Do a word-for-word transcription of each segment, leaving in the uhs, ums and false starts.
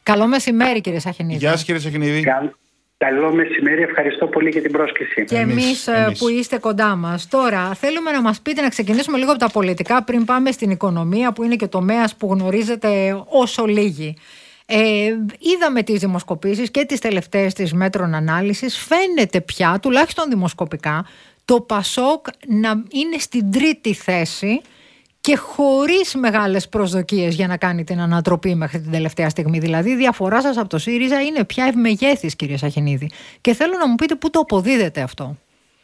Καλό μεσημέρι, κύριε Σαχινίδη. Γεια σας, κύριε Σαχινίδη. Καλό μεσημέρι, ευχαριστώ πολύ για την πρόσκληση. Και εμείς, εμείς που είστε κοντά μας. Τώρα, θέλουμε να μας πείτε, να ξεκινήσουμε λίγο από τα πολιτικά πριν πάμε στην οικονομία, που είναι και τομέας που γνωρίζετε όσο λίγοι. Ε, είδαμε τις δημοσκοπήσεις και τις τελευταίες της Μέτρων Ανάλυσης. Φαίνεται πια, τουλάχιστον δημοσκοπικά, το Πασόκ να είναι στην τρίτη θέση και χωρίς μεγάλες προσδοκίες για να κάνει την ανατροπή μέχρι την τελευταία στιγμή. Δηλαδή η διαφορά σας από το ΣΥΡΙΖΑ είναι πια ευμεγέθης, κύριε Σαχινίδη. Και θέλω να μου πείτε πού το αποδίδετε αυτό.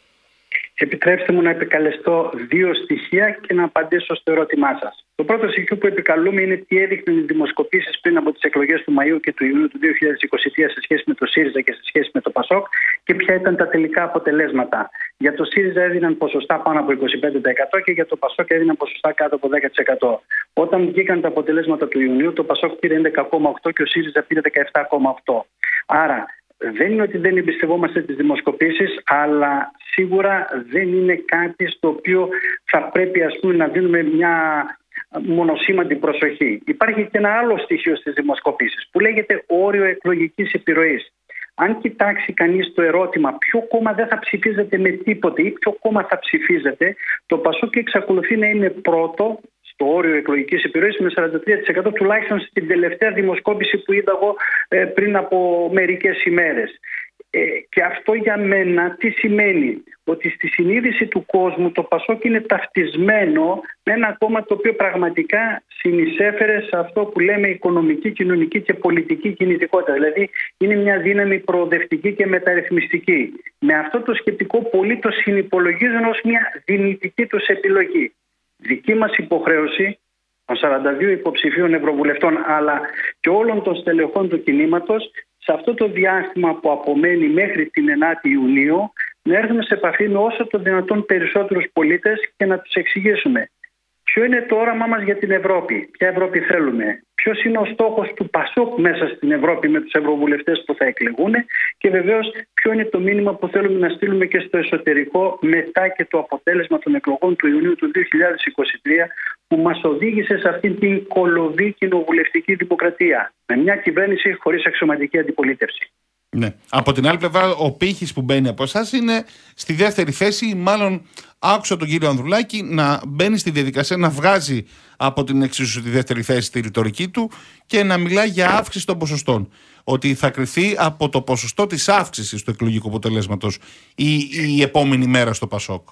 Επιτρέψτε μου να επικαλεστώ δύο στοιχεία και να απαντήσω στο ερώτημά σας. Το πρώτο στοιχείο που επικαλούμε είναι τι έδειχναν οι δημοσκοπήσεις πριν από τις εκλογές του Μαΐου και του Ιουνίου του δύο χιλιάδες είκοσι τρία σε σχέση με το ΣΥΡΙΖΑ και σε σχέση με το ΠΑΣΟΚ και ποια ήταν τα τελικά αποτελέσματα. Για το ΣΥΡΙΖΑ έδιναν ποσοστά πάνω από είκοσι πέντε τοις εκατό και για το ΠΑΣΟΚ έδιναν ποσοστά κάτω από δέκα τοις εκατό. Όταν βγήκαν τα αποτελέσματα του Ιουνίου, το ΠΑΣΟΚ πήρε έντεκα κόμμα οκτώ και ο ΣΥΡΙΖΑ πήρε δεκαεπτά κόμμα οκτώ. Άρα, δεν είναι ότι δεν εμπιστευόμαστε τις δημοσκοπήσεις, αλλά σίγουρα δεν είναι κάτι στο οποίο θα πρέπει, ας πούμε, να δίνουμε μια μονοσήμαντη προσοχή. Υπάρχει και ένα άλλο στοιχείο στις δημοσκοπήσεις που λέγεται όριο εκλογικής επιρροής. Αν κοιτάξει κανείς το ερώτημα ποιο κόμμα δεν θα ψηφίζεται με τίποτε ή ποιο κόμμα θα ψηφίζεται, το Πασόκ εξακολουθεί να είναι πρώτο στο όριο εκλογικής επιρροής με σαράντα τρία τοις εκατό, τουλάχιστον στην τελευταία δημοσκόπηση που είδα εγώ ε, πριν από μερικές ημέρες. Ε, και αυτό για μένα τι σημαίνει? Ότι στη συνείδηση του κόσμου το Πασόκ είναι ταυτισμένο με ένα κόμμα το οποίο πραγματικά συνεισέφερε σε αυτό που λέμε οικονομική, κοινωνική και πολιτική κινητικότητα. Δηλαδή είναι μια δύναμη προοδευτική και μεταρρυθμιστική. Με αυτό το σκεπτικό πολλοί το συνυπολογίζουν ως μια δυνητική τους επιλογή. Δική μας υποχρέωση των σαράντα δύο υποψηφίων ευρωβουλευτών αλλά και όλων των στελεχών του κινήματος σε αυτό το διάστημα που απομένει μέχρι την ενάτη Ιουνίου να έρθουμε σε επαφή με όσο το δυνατόν περισσότερους πολίτες και να τους εξηγήσουμε ποιο είναι το όραμά μας για την Ευρώπη, ποια Ευρώπη θέλουμε, ποιος είναι ο στόχος του Πασόκ μέσα στην Ευρώπη με τους ευρωβουλευτές που θα εκλεγούν και βεβαίως ποιο είναι το μήνυμα που θέλουμε να στείλουμε και στο εσωτερικό μετά και το αποτέλεσμα των εκλογών του Ιουνίου του δύο χιλιάδες είκοσι τρία που μας οδήγησε σε αυτήν την κολωδή κοινοβουλευτική δημοκρατία με μια κυβέρνηση χωρίς αξιωματική αντιπολίτευση. Ναι. Από την άλλη πλευρά, ο πύχης που μπαίνει από εσάς είναι στη δεύτερη θέση. Μάλλον άκουσα τον κύριο Ανδρουλάκη να μπαίνει στη διαδικασία να βγάζει από την εξίσου τη δεύτερη θέση τη ρητορική του και να μιλάει για αύξηση των ποσοστών. Ότι θα κριθεί από το ποσοστό της αύξησης του εκλογικού αποτελέσματος η, η επόμενη μέρα στο Πασόκ.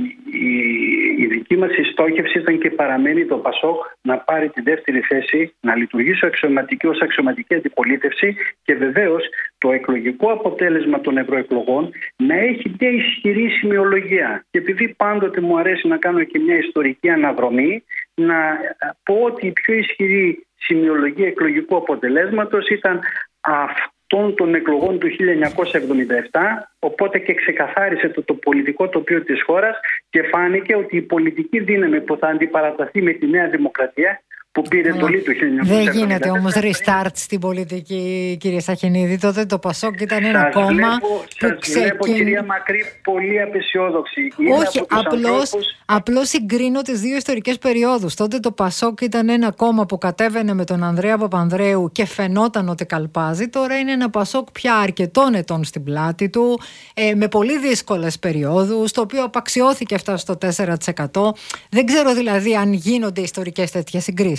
Η δική μας στόχευση ήταν και παραμένει το Πασόκ να πάρει τη δεύτερη θέση, να λειτουργήσει αξιωματική ως αξιωματική αντιπολίτευση και βεβαίως το εκλογικό αποτέλεσμα των ευρωεκλογών να έχει μια ισχυρή σημειολογία. Και επειδή πάντοτε μου αρέσει να κάνω και μια ιστορική αναδρομή, να πω ότι η πιο ισχυρή σημειολογία εκλογικού αποτελέσματος ήταν αυτό των εκλογών του χίλια εννιακόσια εβδομήντα επτά, οπότε και ξεκαθάρισε το, το πολιτικό τοπίο της χώρας και φάνηκε ότι η πολιτική δύναμη που θα αντιπαραταθεί με τη Νέα Δημοκρατία που πήρε το λί του χίλια εννιακόσια εβδομήντα επτά. Δεν γίνεται όμως restart στην πολιτική, κύριε Σαχινίδη. Τότε το Πασόκ ήταν ένα σας κόμμα βλέπω, που σας ξεκιν... βλέπω, κυρία Μακρύ, πολύ απεσιόδοξη. Είναι Όχι, απλώς, ανθρώπους... απλώς συγκρίνω τις δύο ιστορικές περιόδους. Τότε το Πασόκ ήταν ένα κόμμα που κατέβαινε με τον Ανδρέα Παπανδρέου και φαινόταν ότι καλπάζει. Τώρα είναι ένα Πασόκ πια αρκετών ετών στην πλάτη του, ε, με πολύ δύσκολες περιόδους, το οποίο απαξιώθηκε αυτά στο τέσσερα τοις εκατό. Δεν ξέρω δηλαδή αν γίνονται ιστορικές τέτοιες συγκρίσεις.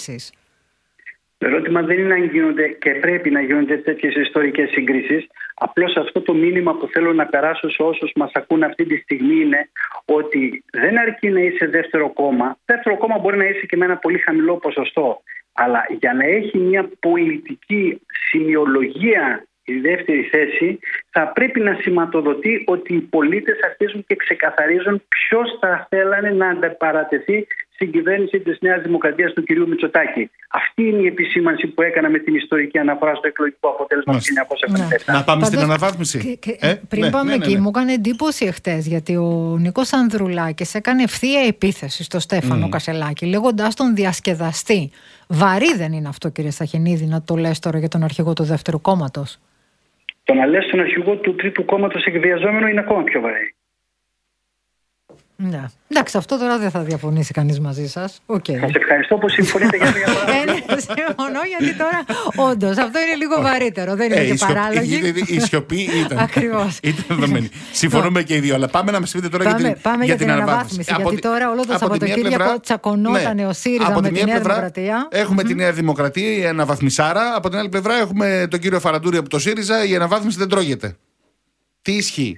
Το ερώτημα δεν είναι αν γίνονται και πρέπει να γίνονται τέτοιες ιστορικές συγκρίσεις. Απλώς αυτό το μήνυμα που θέλω να περάσω σε όσους μας ακούν αυτή τη στιγμή είναι ότι δεν αρκεί να είσαι δεύτερο κόμμα. Δεύτερο κόμμα μπορεί να είσαι και με ένα πολύ χαμηλό ποσοστό. Αλλά για να έχει μια πολιτική σημειολογία η δεύτερη θέση θα πρέπει να σηματοδοτεί ότι οι πολίτες αρχίζουν και ξεκαθαρίζουν ποιος θα θέλανε να ανταπαρατεθεί στην κυβέρνηση της Νέας Δημοκρατίας του κυρίου Μητσοτάκη. Αυτή είναι η επισήμανση που έκανα με την ιστορική αναφορά στο εκλογικό αποτέλεσμα του χίλια εννιακόσια εβδομήντα επτά. Ναι. Να πάμε Πάντως, στην αναβάθμιση. Και, και, ε, πριν ναι, πάμε ναι, ναι, εκεί, ναι. μου έκανε εντύπωση εχθές γιατί ο Νίκος Ανδρουλάκης έκανε ευθεία επίθεση στο Στέφανο mm. Κασελάκη, λέγοντάς τον διασκεδαστή. Βαρύ δεν είναι αυτό, κύριε Σαχινίδη, να το λες τώρα για τον αρχηγό του δεύτερου κόμματος? Το να λες τον αρχηγό του τρίτου κόμματος εκβιαζόμενο είναι ακόμα πιο βαρύ. Ναι. Εντάξει, αυτό τώρα δεν θα διαφωνήσει κανείς μαζί σας. Okay. Σας ευχαριστώ που συμφωνείτε για μια παράδειγμα. Συμφωνώ, γιατί τώρα όντως αυτό είναι λίγο βαρύτερο. Δεν είναι ε, και παράλογη. Η σιωπή ήταν. Ακριβώς. Ήταν δεδομένη. Συμφωνούμε και οι δύο. Αλλά πάμε να μας πείτε τώρα πάμε, για την, πάμε για την, την αναβάθμιση. αναβάθμιση. Γιατί τώρα όλο το Σαββατοκύριακο τσακωνόταν ναι. ο ΣΥΡΙΖΑ με τη Νέα Δημοκρατία. Έχουμε mm-hmm. τη Νέα Δημοκρατία, η αναβαθμισάρα. Από την άλλη πλευρά έχουμε τον κύριο Φαραντούρη από το ΣΥΡΙΖΑ. Η αναβάθμιση δεν τρώγεται. Τι ισχύει?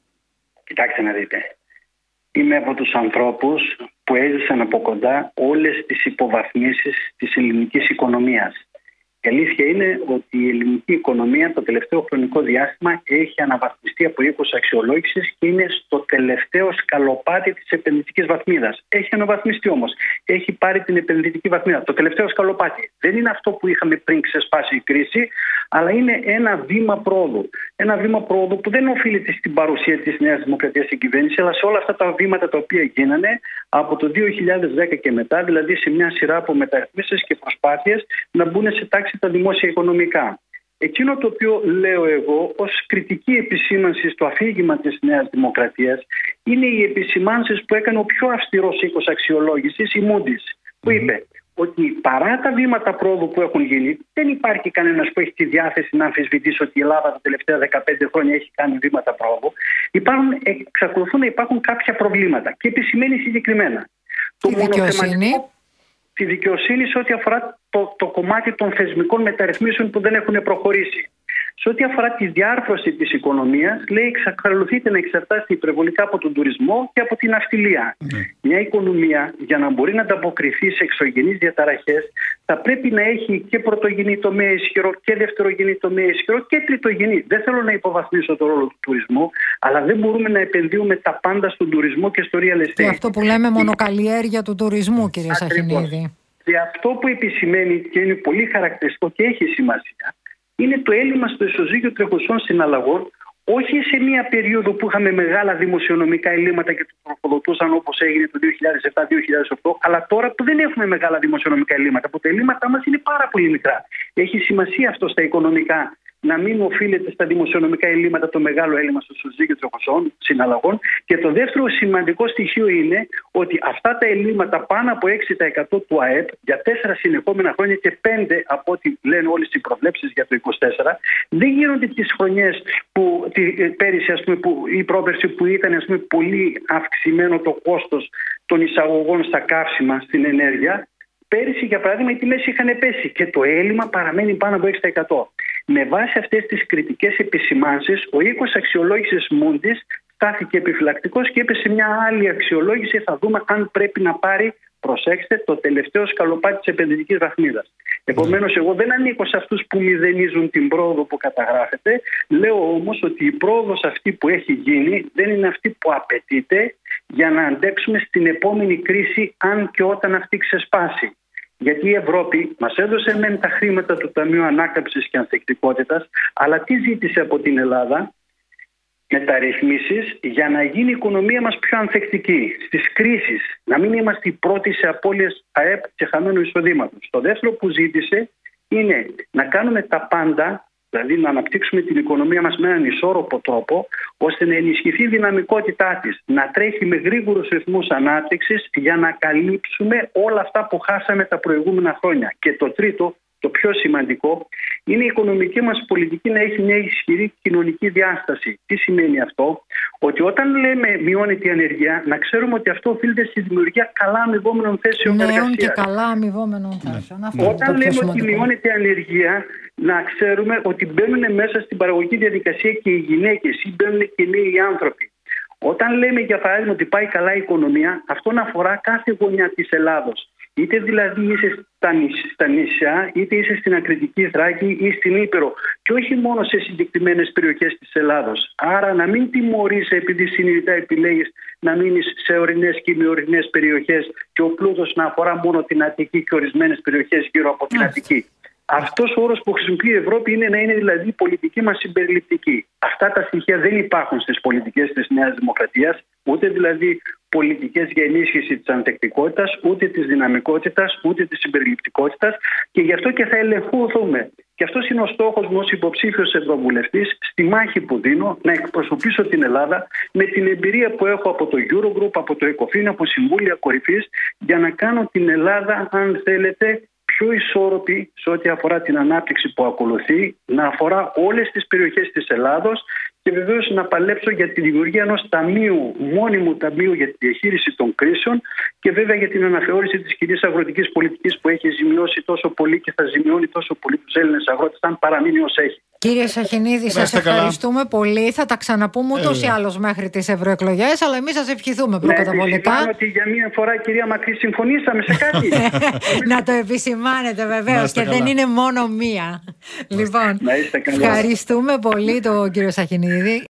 Κοιτάξτε να δείτε. Είμαι από τους ανθρώπους που έζησαν από κοντά όλες τις υποβαθμίσεις της ελληνικής οικονομίας. Η αλήθεια είναι ότι η ελληνική οικονομία το τελευταίο χρονικό διάστημα έχει αναβαθμιστεί από οίκους αξιολόγησης και είναι στο τελευταίο σκαλοπάτι της επενδυτικής βαθμίδας. Έχει αναβαθμιστεί όμως. Έχει πάρει την επενδυτική βαθμίδα. Το τελευταίο σκαλοπάτι δεν είναι αυτό που είχαμε πριν ξεσπάσει η κρίση, αλλά είναι ένα βήμα πρόοδου. Ένα βήμα πρόοδου που δεν οφείλεται στην παρουσία της Νέας Δημοκρατίας στην κυβέρνηση, αλλά σε όλα αυτά τα βήματα τα οποία γίνανε από το δύο χιλιάδες δέκα και μετά, δηλαδή σε μια σειρά από μεταρρυθμίσεις και προσπάθειες να μπουν σε τάξη τα δημόσια οικονομικά. Εκείνο το οποίο λέω εγώ ως κριτική επισήμανση στο αφήγημα της Νέας Δημοκρατίας είναι οι επισημάνσεις που έκανε ο πιο αυστηρός οίκος αξιολόγησης, η Moody's, που είπε ότι παρά τα βήματα πρόοδου που έχουν γίνει, δεν υπάρχει κανένας που έχει τη διάθεση να αμφισβητήσει ότι η Ελλάδα τα τελευταία δεκαπέντε χρόνια έχει κάνει βήματα πρόοδου. Υπάρχουν, εξακολουθούν να υπάρχουν κάποια προβλήματα και επισημαίνει συγκεκριμένα. Το μονοθεματικό, τη δικαιοσύνη σε ό,τι αφορά το, το κομμάτι των θεσμικών μεταρρυθμίσεων που δεν έχουν προχωρήσει. Σε ό,τι αφορά τη διάρθρωση της οικονομίας, λέει, εξακολουθείτε να εξαρτάστε υπερβολικά από τον τουρισμό και από την ναυτιλία. Mm. Μια οικονομία, για να μπορεί να ανταποκριθεί σε εξωγενείς διαταραχές, θα πρέπει να έχει και πρωτογενή τομέα ισχυρό και δευτερογενή τομέα ισχυρό και τριτογενή. Δεν θέλω να υποβαθμίσω το ρόλο του τουρισμού, αλλά δεν μπορούμε να επενδύουμε τα πάντα στον τουρισμό και στο real estate. Και αυτό που λέμε μονοκαλλιέργεια του τουρισμού, κυρία Σαχινίδη. Και αυτό που επισημαίνει και είναι πολύ χαρακτηριστικό και έχει σημασία, είναι το έλλειμμα στο ισοζύγιο τρεχουσών συναλλαγών, όχι σε μια περίοδο που είχαμε μεγάλα δημοσιονομικά ελλείμματα και το τροφοδοτούσαν όπως έγινε το δύο χιλιάδες επτά δύο χιλιάδες οκτώ, αλλά τώρα που δεν έχουμε μεγάλα δημοσιονομικά ελλείμματα, που τα ελλείμματά μας είναι πάρα πολύ μικρά. Έχει σημασία αυτό στα οικονομικά, να μην οφείλεται στα δημοσιονομικά ελλείμματα το μεγάλο έλλειμμα στο ισοζύγιο τρεχουσών συναλλαγών. Και το δεύτερο σημαντικό στοιχείο είναι ότι αυτά τα ελλείμματα πάνω από έξι τοις εκατό του ΑΕΠ για τέσσερα συνεχόμενα χρόνια και πέντε από ό,τι λένε όλες οι προβλέψεις για το είκοσι τέσσερα, δεν γίνονται τις χρονιές που τη, πέρυσι, ας πούμε, που, η πρόπερση που ήταν, ας πούμε, πολύ αυξημένο το κόστος των εισαγωγών στα καύσιμα, στην ενέργεια. Πέρυσι, για παράδειγμα, οι τιμές είχαν πέσει και το έλλειμμα παραμένει πάνω από έξι τοις εκατό. Με βάση αυτές τις κριτικές επισημάνσεις, ο οίκος αξιολόγησης Moody's στάθηκε επιφυλακτικός και είπε σε μια άλλη αξιολόγηση θα δούμε αν πρέπει να πάρει, προσέξτε, το τελευταίο σκαλοπάτι της επενδυτικής βαθμίδας. Επομένως, εγώ δεν ανήκω σε αυτούς που μηδενίζουν την πρόοδο που καταγράφεται. Λέω όμως ότι η πρόοδος αυτή που έχει γίνει δεν είναι αυτή που απαιτείται για να αντέξουμε στην επόμενη κρίση, αν και όταν αυτή ξεσπάσει. Γιατί η Ευρώπη μας έδωσε μεν τα χρήματα του Ταμείου Ανάκαμψης και Ανθεκτικότητας, αλλά τι ζήτησε από την Ελλάδα? Μεταρρυθμίσεις για να γίνει η οικονομία μας πιο ανθεκτική στις κρίσεις, να μην είμαστε οι πρώτοι σε απώλειες ΑΕΠ και χαμένου εισοδήματος. Το δεύτερο που ζήτησε είναι να κάνουμε τα πάντα, δηλαδή να αναπτύξουμε την οικονομία μας με έναν ισόρροπο τρόπο, ώστε να ενισχυθεί η δυναμικότητά της, να τρέχει με γρήγορους ρυθμούς ανάπτυξης για να καλύψουμε όλα αυτά που χάσαμε τα προηγούμενα χρόνια. Και το τρίτο, το πιο σημαντικό, είναι η οικονομική μας πολιτική να έχει μια ισχυρή κοινωνική διάσταση. Τι σημαίνει αυτό? Ότι όταν λέμε μειώνεται η ανεργία, να ξέρουμε ότι αυτό οφείλεται στη δημιουργία καλά αμοιβόμενων θέσεων εργασίας. Ναι, και καλά αμοιβόμενων θέσεων. Ναι. Όταν λέμε ότι μειώνεται η ανεργία, να ξέρουμε ότι μπαίνουν μέσα στην παραγωγική διαδικασία και οι γυναίκες ή μπαίνουν και οι νέοι άνθρωποι. Όταν λέμε, για παράδειγμα, ότι πάει καλά η οικονομία, αυτό αφορά κάθε γωνιά της Ελλάδος. Είτε δηλαδή είσαι στα νησιά, είτε είσαι στην Ακριτική Θράκη ή στην Ήπειρο, και όχι μόνο σε συγκεκριμένες περιοχές της Ελλάδος. Άρα να μην τιμωρείσαι επειδή συνειδητά επιλέγεις να μείνεις σε ορεινές και ημιορεινές περιοχές και ο πλούτος να αφορά μόνο την Αττική και ορισμένες περιοχές γύρω από την Αττική. Αυτός ο όρος που χρησιμοποιεί η Ευρώπη είναι να είναι δηλαδή η πολιτική μας συμπεριληπτική. Αυτά τα στοιχεία δεν υπάρχουν στις πολιτικές της Νέας Δημοκρατίας, ούτε δηλαδή πολιτικές για ενίσχυση της ανθεκτικότητας, ούτε της δυναμικότητας, ούτε της συμπεριληπτικότητας, και γι' αυτό και θα ελεγχθούμε. Και Και αυτός είναι ο στόχος μου ως υποψήφιος ευρωβουλευτής, στη μάχη που δίνω, να εκπροσωπήσω την Ελλάδα με την εμπειρία που έχω από το Eurogroup, από το ECOFIN, από Συμβούλια Κορυφής, για να κάνω την Ελλάδα, αν θέλετε, πιο ισόρροπη σε ό,τι αφορά την ανάπτυξη που ακολουθεί, να αφορά όλες τις περιοχές της Ελλάδος και βεβαίως να παλέψω για τη δημιουργία ενός ταμείου, μόνιμου ταμείου για τη διαχείριση των κρίσεων και βέβαια για την αναθεώρηση της κοινής αγροτικής πολιτικής που έχει ζημιώσει τόσο πολύ και θα ζημιώνει τόσο πολύ τους Έλληνες αγρότες, αν παραμείνει ως έχει. Κύριε Σαχινίδη, σας ευχαριστούμε καλά. πολύ. Θα τα ξαναπούμε ούτως ή άλλως μέχρι τις ευρωεκλογές, αλλά εμείς σας ευχηθούμε προκαταβολικά. Ναι, ότι για μία φορά, κυρία Μακρύ, συμφωνήσαμε σε κάτι. Να το επισημάνετε βεβαίως και καλά. Δεν είναι μόνο μία. Λοιπόν, ευχαριστούμε πολύ τον κύριο Σαχινίδη.